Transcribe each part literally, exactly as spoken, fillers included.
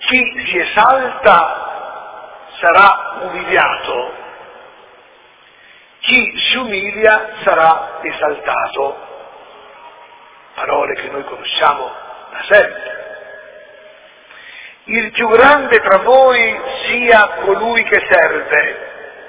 Chi si esalta sarà umiliato, chi si umilia sarà esaltato. Parole che noi conosciamo da sempre. Il più grande tra voi sia colui che serve.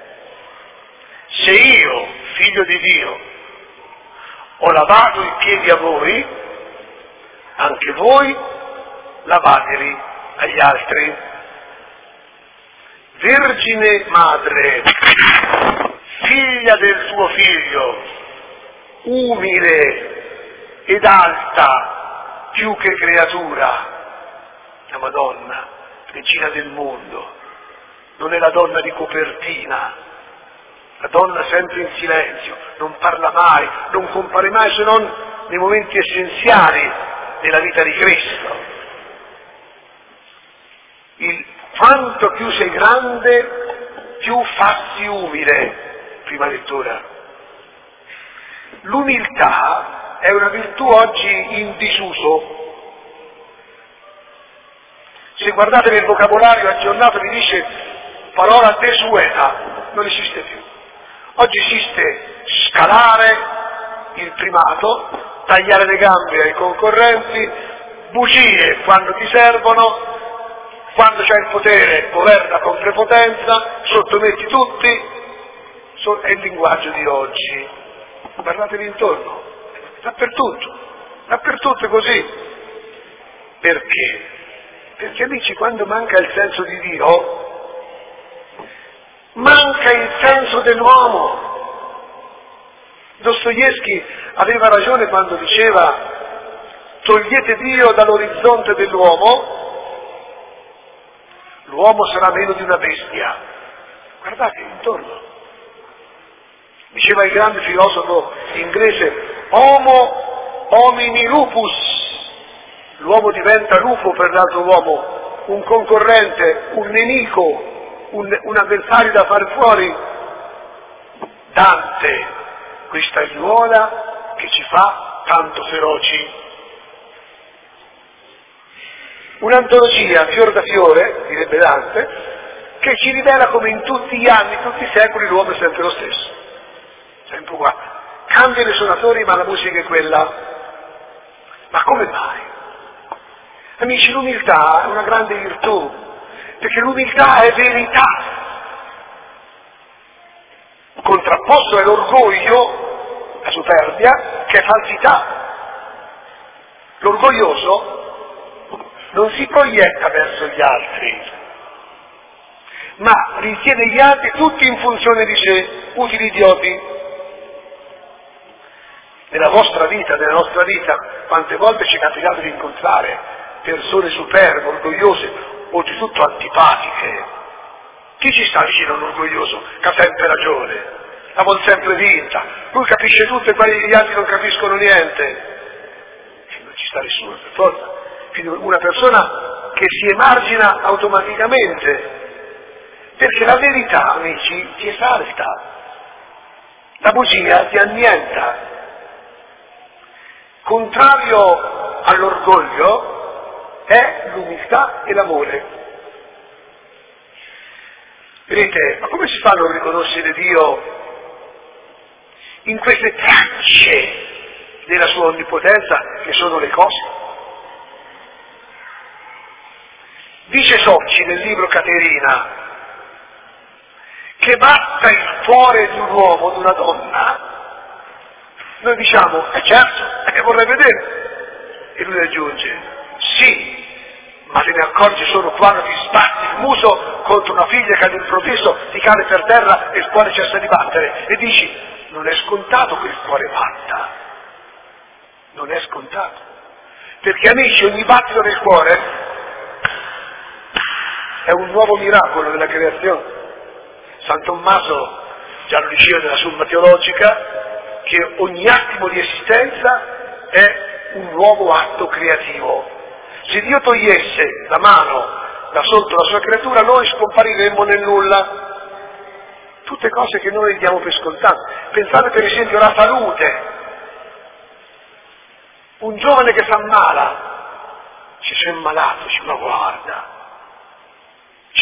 Se io, figlio di Dio, ho lavato i piedi a voi, anche voi lavateli agli altri. Vergine madre, figlia del suo figlio, umile ed alta più che creatura, la Madonna, regina del mondo, non è la donna di copertina, la donna sempre in silenzio, non parla mai, non compare mai se non nei momenti essenziali della vita di Cristo. Il quanto più sei grande, più fassi umile, prima lettura. L'umiltà è una virtù oggi in disuso. Se guardate nel vocabolario aggiornato vi dice parola desueta, non esiste più. Oggi esiste scalare il primato, tagliare le gambe ai concorrenti, bugie quando ti servono, quando c'hai il potere governa con prepotenza, sottometti tutti, è il linguaggio di oggi. Guardatevi intorno, dappertutto, dappertutto è così. Perché? Perché amici, quando manca il senso di Dio, manca il senso dell'uomo. Dostoevskij aveva ragione quando diceva: togliete Dio dall'orizzonte dell'uomo, l'uomo sarà meno di una bestia. Guardate intorno. Diceva il grande filosofo inglese: homo homini lupus. L'uomo diventa lupo per l'altro uomo, un concorrente, un nemico, un, un avversario da far fuori. Dante, questa aiuola che ci fa tanto feroci. Un'antologia fior da fiore, direbbe Dante, che ci rivela come in tutti gli anni, in tutti i secoli, l'uomo è sempre lo stesso, sempre uguale. Cambiano i suonatori ma la musica è quella. Ma come mai? Amici, l'umiltà è una grande virtù, perché l'umiltà è verità. Contrapposto è l'orgoglio, la superbia, che è falsità. L'orgoglioso non si proietta verso gli altri, ma ritiene gli altri tutti in funzione di sé, utili idioti. Nella vostra vita, nella nostra vita, quante volte ci è capitato di incontrare persone superbe, orgogliose, oltretutto antipatiche. Chi ci sta vicino a un orgoglioso che ha sempre ragione, la vuol sempre vinta, lui capisce tutto e poi gli altri non capiscono niente? E non ci sta nessuno, per forza. Quindi una persona che si emargina automaticamente, perché la verità, amici, ti esalta, la bugia ti annienta. Contrario all'orgoglio è l'umiltà e l'amore. Vedete, ma come si fa a non riconoscere Dio in queste tracce della sua onnipotenza che sono le cose? Dice Socci nel libro Caterina che basta il cuore di un uomo, di una donna, noi diciamo, eh certo, che vorrei vedere. E lui aggiunge, sì, ma te ne accorgi solo quando ti spazzi il muso contro una figlia che all'improvviso ti cade per terra e il cuore cessa di battere. E dici, non è scontato che il cuore batta. Non è scontato. Perché amici, ogni battito del cuore è un nuovo miracolo della creazione. San Tommaso già lo diceva nella Summa Teologica, che ogni attimo di esistenza è un nuovo atto creativo. Se Dio togliesse la mano da sotto la sua creatura, noi scompariremmo nel nulla. Tutte cose che noi diamo per scontate. Pensate per esempio alla salute. Un giovane che si ammala, ci sei malato, ci ma guarda,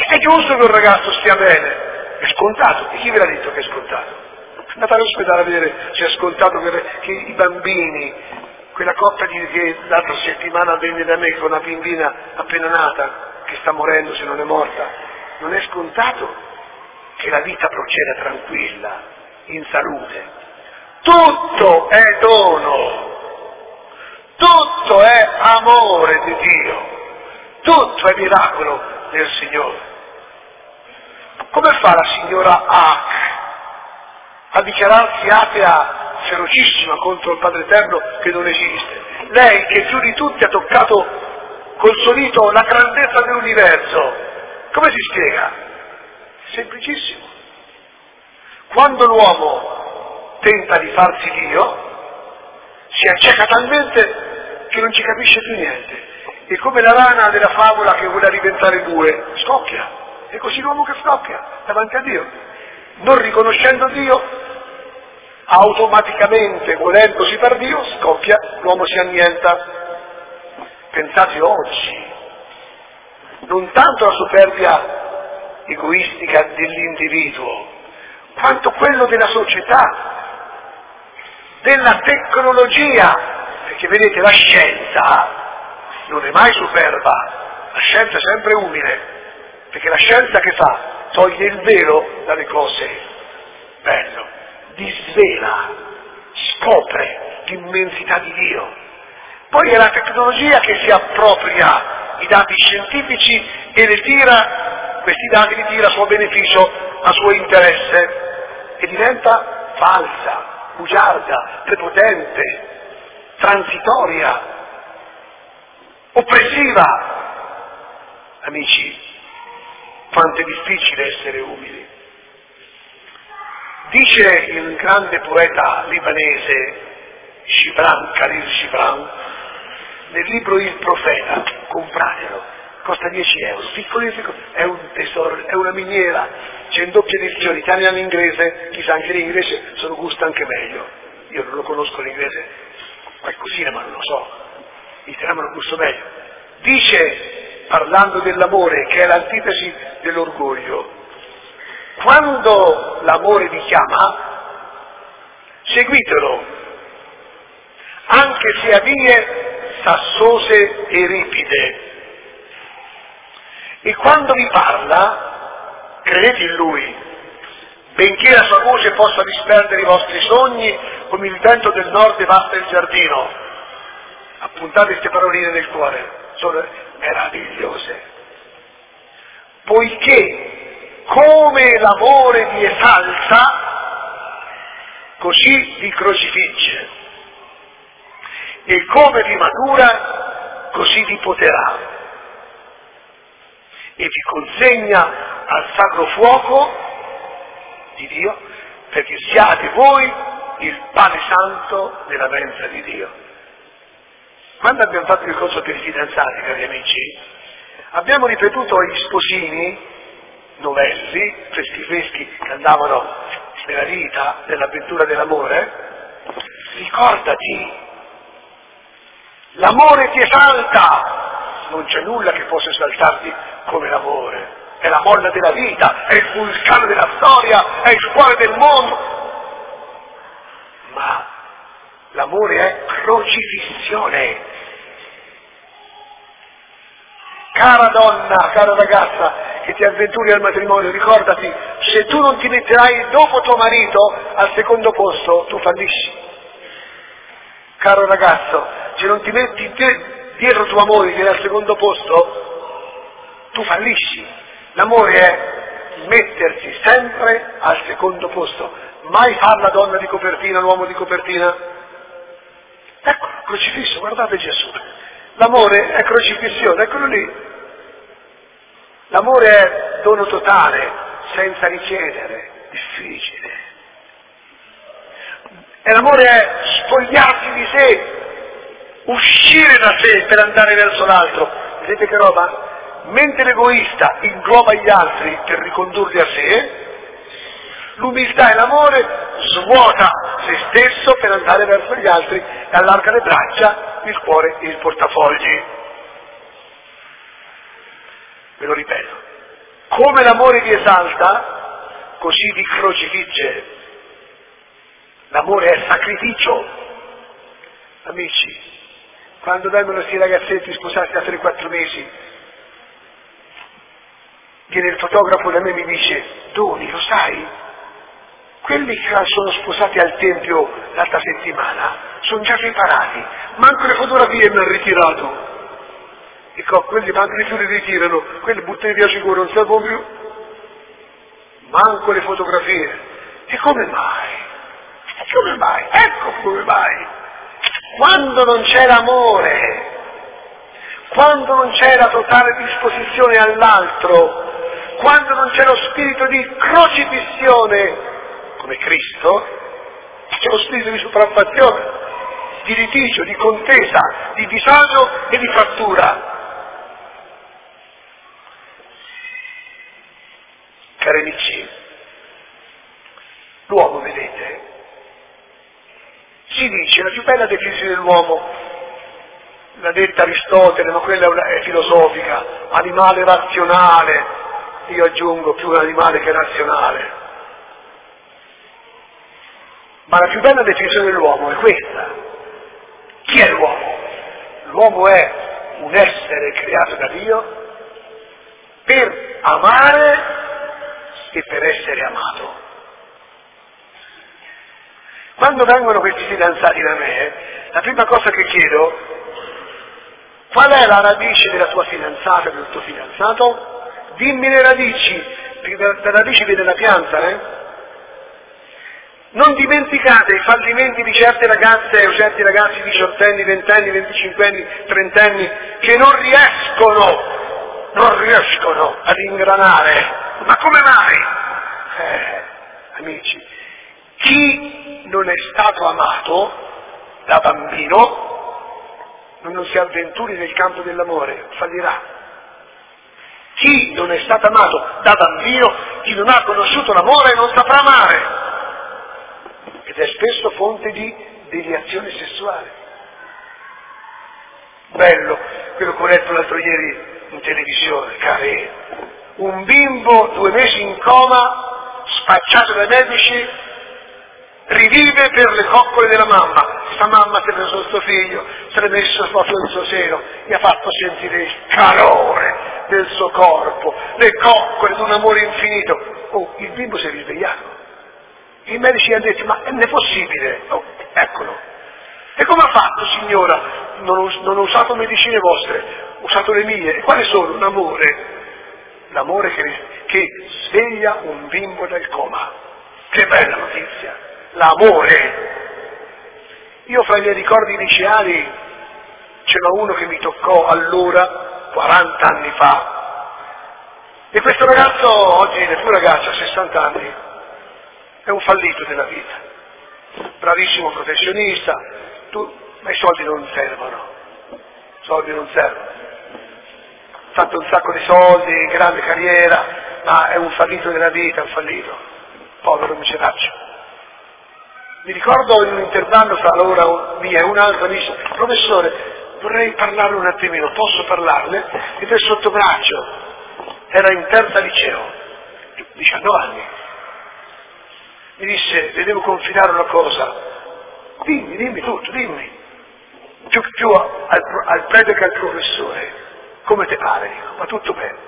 È giusto che un ragazzo stia bene, è scontato. E chi ve l'ha detto che è scontato? Andate all'ospedale a vedere se è scontato che, che i bambini, quella coppia di, che l'altra settimana venne da me con una bambina appena nata, che sta morendo se non è morta, non è scontato che la vita proceda tranquilla, in salute. Tutto è dono, tutto è amore di Dio, tutto è miracolo del Signore. Come fa la signora Hack a dichiararsi atea ferocissima contro il Padre Eterno che non esiste? Lei che più di tutti ha toccato col suo dito la grandezza dell'universo, come si spiega? Semplicissimo. Quando l'uomo tenta di farsi Dio, si acceca talmente che non ci capisce più niente. È come la rana della favola che vuole diventare due, scoppia. È così l'uomo che scoppia davanti a Dio. Non riconoscendo Dio, automaticamente, volendosi per Dio, scoppia, l'uomo si annienta. Pensate oggi, non tanto la superbia egoistica dell'individuo, quanto quello della società, della tecnologia, perché vedete la scienza non è mai superba, la scienza è sempre umile, perché la scienza che fa? Toglie il velo dalle cose, bello, disvela, scopre l'immensità di Dio. Poi è la tecnologia che si appropria i dati scientifici e le tira, questi dati li tira a suo beneficio, a suo interesse, e diventa falsa, bugiarda, prepotente, transitoria, oppressiva. Amici, quanto è difficile essere umili. Dice il grande poeta libanese Gibran, Khalil Gibran, nel libro Il Profeta, compratelo, costa dieci euro, piccolissimo, è un tesoro, è una miniera, c'è in doppia edizione, italiano e inglese, chissà anche l'inglese se lo gusta anche meglio. Io non lo conosco l'inglese, qualcosina ma non lo so, l'italiano lo gusto meglio. Dice, parlando dell'amore, che è l'antitesi dell'orgoglio, quando l'amore vi chiama, seguitelo, anche se a vie sassose e ripide. E quando vi parla, credete in Lui, benché la sua voce possa disperdere i vostri sogni come il vento del nord devasta il giardino. Appuntate queste paroline nel cuore, sono meravigliose. Poiché come l'amore vi esalta, così vi crocifigge, e come vi matura, così vi poterà, e vi consegna al sacro fuoco di Dio, perché siate voi il pane santo della mensa di Dio. Quando abbiamo fatto il corso per i fidanzati, cari amici, abbiamo ripetuto agli sposini novelli, freschi freschi, che andavano nella vita, nell'avventura dell'amore, ricordati, l'amore ti esalta, non c'è nulla che possa esaltarti come l'amore, è la molla della vita, è il vulcano della storia, è il cuore del mondo, ma l'amore è crocifissione. Cara donna, cara ragazza che ti avventuri al matrimonio, ricordati, se tu non ti metterai dopo tuo marito al secondo posto, tu fallisci. Caro ragazzo, se non ti metti dietro tua moglie al secondo posto, tu fallisci. L'amore è mettersi sempre al secondo posto, mai far la donna di copertina, l'uomo di copertina. Ecco, crocifisso, guardate Gesù. L'amore è crocifissione, eccolo lì. L'amore è dono totale, senza richiedere, difficile. E l'amore è spogliarsi di sé, uscire da sé per andare verso l'altro. Vedete che roba? Mentre l'egoista ingloba gli altri per ricondurli a sé, l'umiltà e l'amore svuota se stesso per andare verso gli altri e allarga le braccia, il cuore e il portafogli. Ve lo ripeto, Come l'amore vi esalta, così vi crocifigge. L'amore è sacrificio. Amici, quando vengono questi ragazzetti sposati da tre quattro mesi, viene il fotografo da me e mi dice: Doni, lo sai? Quelli che sono sposati al Tempio l'altra settimana sono già separati, manco le fotografie mi hanno ritirato. Dico, quelli manco le fiori ritirano, quelli buttano via sicuro, non servono più. Manco le fotografie. E come mai? E come mai? Ecco come mai. Quando non c'è l'amore, quando non c'è la totale disposizione all'altro, quando non c'è lo spirito di crocifissione, come Cristo, c'è lo spirito di sopraffazione, di litigio, di contesa, di disagio e di frattura. Cari amici, l'uomo, vedete, si dice, la più bella definizione dell'uomo, l'ha detta Aristotele, ma quella è filosofica, animale razionale, io aggiungo più un animale che razionale. Ma la più bella definizione dell'uomo è questa. Chi è l'uomo? L'uomo è un essere creato da Dio per amare e per essere amato. Quando vengono questi fidanzati da me, la prima cosa che chiedo: qual è la radice della tua fidanzata, del tuo fidanzato? Dimmi le radici, perché da radici viene la pianta, eh? Non dimenticate i fallimenti di certe ragazze o certi ragazzi diciottenni, ventenni, venticinquenni, trentenni che non riescono, non riescono ad ingranare. Ma come mai? Eh, amici, chi non è stato amato da bambino non si avventuri nel campo dell'amore, fallirà. Chi non è stato amato da bambino, chi non ha conosciuto l'amore non saprà amare. Ed è spesso fonte di deviazione sessuale. Bello, quello che ho letto l'altro ieri in televisione, cari. Un bimbo due mesi in coma, spacciato dai medici, rivive per le coccole della mamma. Sta mamma si è preso il suo figlio, si è messo proprio nel suo seno, gli ha fatto sentire il calore del suo corpo, le coccole di un amore infinito. Oh, il bimbo si è risvegliato. I medici hanno detto: ma non è possibile? Oh, eccolo. E come ha fatto, signora? Non ho, non ho usato medicine vostre, ho usato le mie. E quali sono? L'amore. L'amore che, che sveglia un bimbo dal coma. Che bella notizia! L'amore. Io fra i miei ricordi liceali c'era uno che mi toccò allora, quaranta anni fa. E questo ragazzo, oggi il tuo ragazzo, ha sessanta anni. È un fallito della vita, bravissimo professionista, tu, ma i soldi non servono, i soldi non servono, ha fatto un sacco di soldi, grande carriera, ma è un fallito della vita, un fallito, povero miseraccio. Mi ricordo in un intervallo fra l'ora mia e un altro, mi disse: professore, vorrei parlarle un attimino, posso parlarle? E del sottobraccio, era in terza liceo, diciannove anni. Mi disse: le devo confidare una cosa. Dimmi, dimmi tutto, dimmi. Più, più al, al prete che al professore. Come te pare? Dico, ma tutto bene.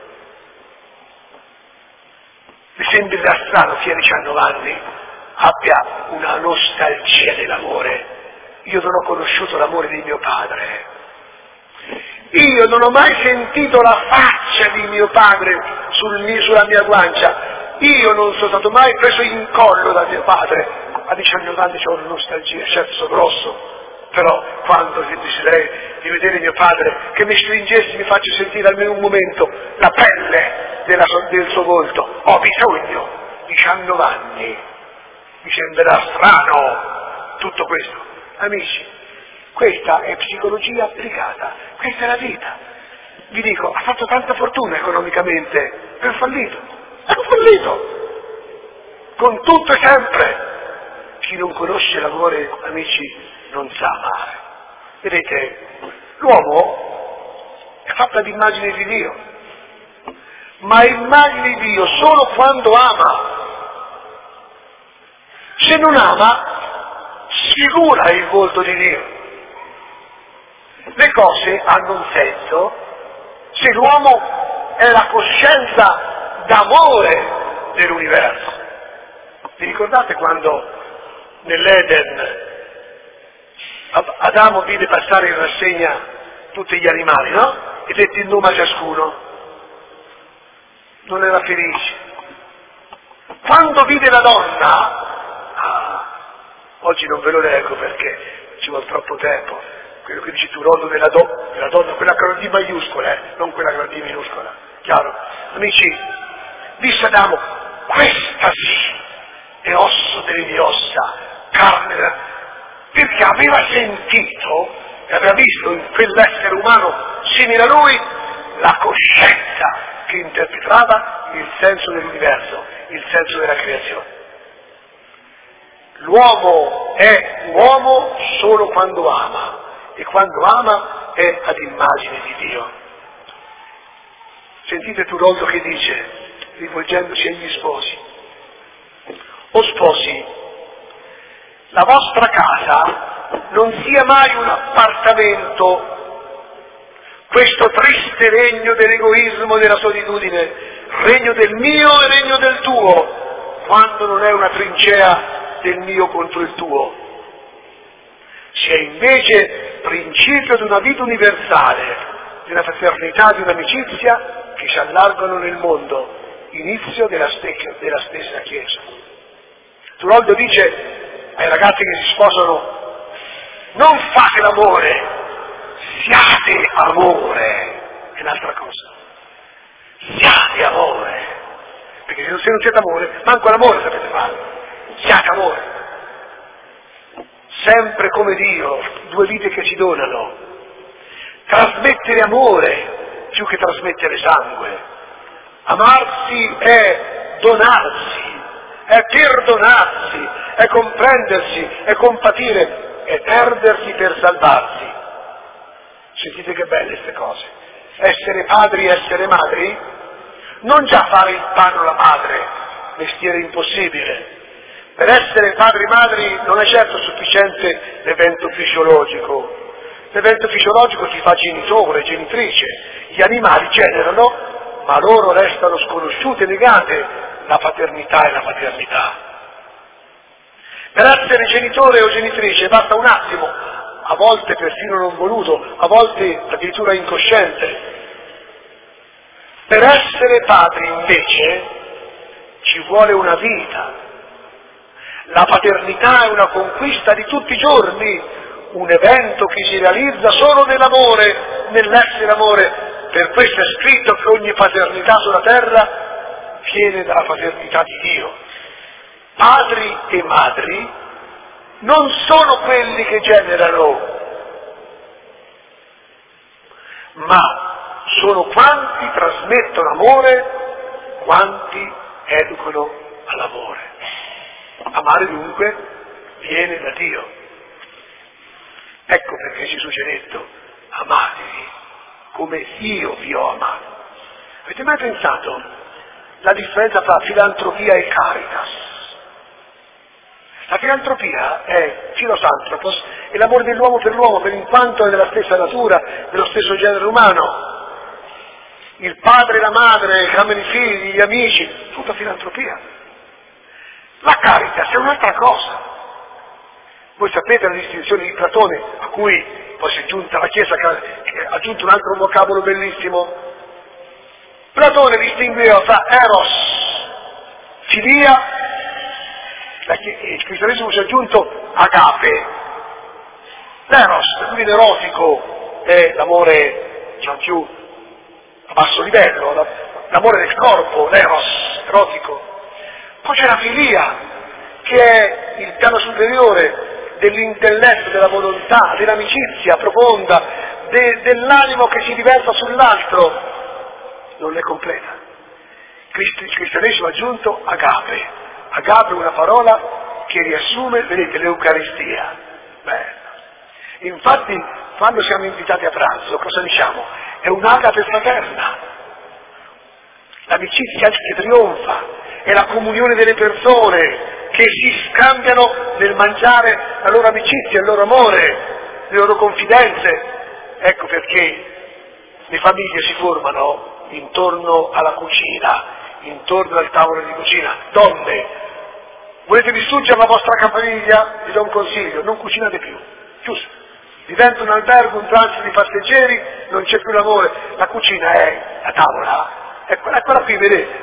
Mi sembra strano che a diciannove anni abbia una nostalgia dell'amore. Io non ho conosciuto l'amore di mio padre. Io non ho mai sentito la faccia di mio padre sul mio, sulla mia guancia. Io non sono stato mai preso in collo da mio padre. A diciannove anni ho una nostalgia, certo sono grosso, però quando desiderei di vedere mio padre, che mi stringesse, mi faccia sentire almeno un momento la pelle della, del suo volto, ho bisogno. diciannove anni, mi sembrerà strano tutto questo. Amici, questa è psicologia applicata, questa è la vita. Vi dico, ha fatto tanta fortuna economicamente, è un fallito. È un fallito, con tutto e sempre. Chi non conosce l'amore, amici, non sa amare. Vedete, l'uomo è fatto ad immagine di Dio, ma immagini Dio solo quando ama. Se non ama, sfigura il volto di Dio. Le cose hanno un senso se l'uomo è la coscienza d'amore dell'universo. Vi ricordate quando nell'Eden Adamo vide passare in rassegna tutti gli animali, no? E dette il nome a ciascuno. Non era felice. Quando vide la donna, ah, oggi non ve lo leggo perché ci vuole troppo tempo, quello che dici tu, rodo della, do, della donna, quella con la D maiuscola, eh, non quella con la D minuscola, chiaro? Amici, disse Adamo, questa sì è osso delle mie ossa, carne della... perché aveva sentito e aveva visto in quell'essere umano simile a lui la coscienza che interpretava il senso dell'universo, il senso della creazione. L'uomo è uomo solo quando ama, e quando ama è ad immagine di Dio. Sentite Turoldo che dice, rivolgendosi agli sposi: o sposi, la vostra casa non sia mai un appartamento, questo triste regno dell'egoismo e della solitudine, regno del mio e regno del tuo, quando non è una trincea del mio contro il tuo. Sia invece principio di una vita universale, di una fraternità, di un'amicizia che si allargano nel mondo, inizio della, stecca, della stessa Chiesa. Turoldo dice ai ragazzi che si sposano: non fate l'amore, siate amore, è un'altra cosa. Siate amore, perché se non siete amore, manco l'amore sapete fare. Siate amore. Sempre come Dio, due vite che si donano. Trasmettere amore più che trasmettere sangue. Amarsi è donarsi, è perdonarsi, è comprendersi, è compatire, è perdersi per salvarsi. Sentite che belle queste cose. Essere padri e essere madri, non già fare il panno alla madre, mestiere impossibile. Per essere padri e madri non è certo sufficiente l'evento fisiologico. L'evento fisiologico ti fa genitore, genitrice. Gli animali generano, ma loro restano sconosciute e negate la paternità e la paternità. Per essere genitore o genitrice basta un attimo, a volte persino non voluto, a volte addirittura incosciente. Per essere padri invece ci vuole una vita. La paternità è una conquista di tutti i giorni, un evento che si realizza solo nell'amore, nell'essere amore. Per questo è scritto che ogni paternità sulla terra viene dalla paternità di Dio. Padri e madri non sono quelli che generano, ma sono quanti trasmettono amore, quanti educano all'amore. Amare dunque viene da Dio. Ecco perché Gesù ci ha detto: amatevi come io vi ho amato. Avete mai pensato la differenza tra filantropia e caritas? La filantropia è filosantropos, è l'amore dell'uomo per l'uomo, per in quanto è della stessa natura, dello stesso genere umano. Il padre, la madre, i cameri figli, gli amici, tutta filantropia. La caritas è un'altra cosa. Voi sapete la distinzione di Platone, a cui poi si è giunta la Chiesa che ha aggiunto un altro vocabolo bellissimo. Platone distingueva tra eros, filia, il cristianesimo ci ha aggiunto agape. L'eros, quindi l'erotico, è l'amore diciamo più a basso livello, l'amore del corpo, l'eros, erotico. Poi c'è la filia, che è il piano superiore dell'intelletto, della volontà, dell'amicizia profonda, de, dell'animo che si riversa sull'altro. Non è completa. Il cristianesimo ha aggiunto agape. Agape è una parola che riassume, vedete, l'Eucaristia. Bello. Infatti, quando siamo invitati a pranzo, cosa diciamo? È un'agape fraterna. l'amicizia che trionfa, è la comunione delle persone che si scambiano nel mangiare la loro amicizia, il loro amore, le loro confidenze. Ecco perché le famiglie si formano intorno alla cucina, intorno al tavolo di cucina. Donne, volete distruggere la vostra famiglia? Vi do un consiglio, non cucinate più, giusto? Diventa un albergo, un trance di passeggeri, non c'è più l'amore, la cucina è la tavola, è quella, quella qui, vedete?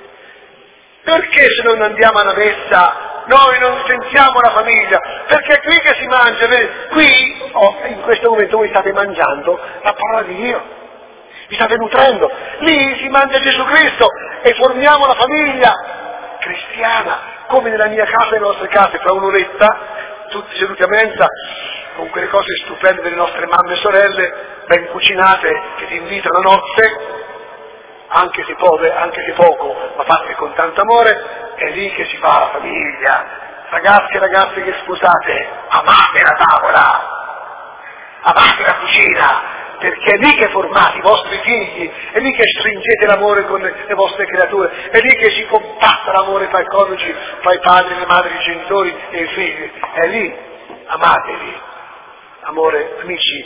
Perché se non andiamo alla messa noi non sentiamo la famiglia? Perché è qui che si mangia, vedete? Qui, oh, in questo momento voi state mangiando la parola di Dio, vi state nutrendo, lì si mangia Gesù Cristo e formiamo la famiglia cristiana, come nella mia casa e nelle nostre case, fra un'oretta, tutti seduti a mensa, con quelle cose stupende delle nostre mamme e sorelle, ben cucinate, che ti invitano a nozze, anche se, pove, anche se poco, ma fatte con tanto amore, è lì che si fa la famiglia. Ragazzi e ragazze che sposate, amate la tavola, amate la cucina, perché è lì che formate i vostri figli, è lì che stringete l'amore con le vostre creature, è lì che si compatta l'amore fra i coniugi, fra i padri, le madri, i genitori e i figli, è lì, amateli. Amore, amici,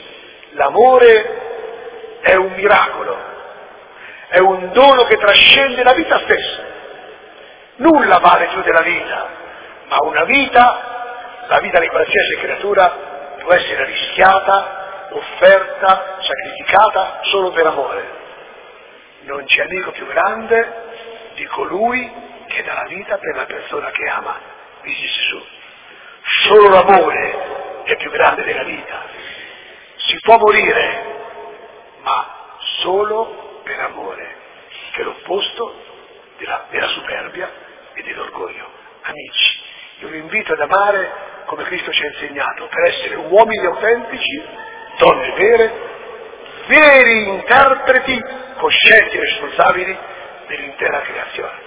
l'amore è un miracolo, è un dono che trascende la vita stessa. Nulla vale più della vita, ma una vita, la vita di qualsiasi creatura, può essere rischiata, offerta, sacrificata solo per amore. Non c'è amico più grande di colui che dà la vita per la persona che ama, dice Gesù. Solo l'amore è più grande della vita. Si può morire, ma solo per amore, che è l'opposto della, della superbia e dell'orgoglio. Amici, io vi invito ad amare come Cristo ci ha insegnato, per essere uomini autentici, donne vere, veri interpreti, coscienti e responsabili dell'intera creazione.